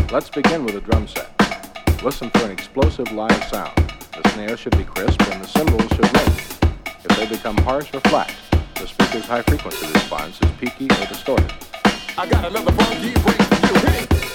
Let's begin with a drum set. Listen for an explosive live sound. The snare should be crisp and the cymbals should ring. If they become harsh or flat, the speaker's high frequency response is peaky or distorted. I got another funky break for you. Hit it.